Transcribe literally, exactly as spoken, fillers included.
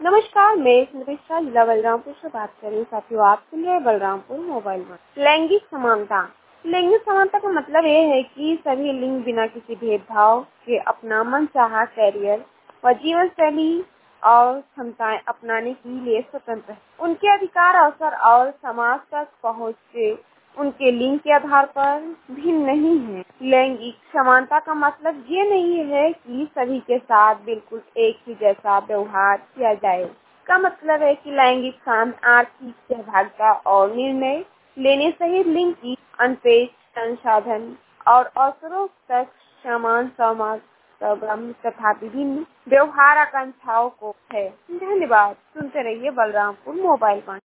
नमस्कार, मैं स्मृतिशा जिला बलरामपुर से बात कर रही हूँ। साथियों, आप सुन रहे हैं बलरामपुर मोबाइल वन। लैंगिक समानता। लैंगिक समानता का मतलब ये है कि सभी लिंग बिना किसी भेदभाव के अपना मनचाहा कैरियर व जीवन शैली और क्षमताएं अपनाने के लिए स्वतंत्र है। उनके अधिकार, अवसर और समाज तक पहुँच से उनके लिंग के आधार पर भिन्न नहीं है। लैंगिक समानता का मतलब ये नहीं है कि सभी के साथ बिल्कुल एक ही जैसा व्यवहार किया जाए। इसका मतलब है कि लैंगिक साम्य आर्थिक सहभागिता और निर्णय लेने सहित लिंग की अनपेक्ष संसाधन और अवसरों तक समान समागम तथा विभिन्न व्यवहार आकांक्षाओं को है। धन्यवाद। सुनते रहिए बलरामपुर मोबाइल वन।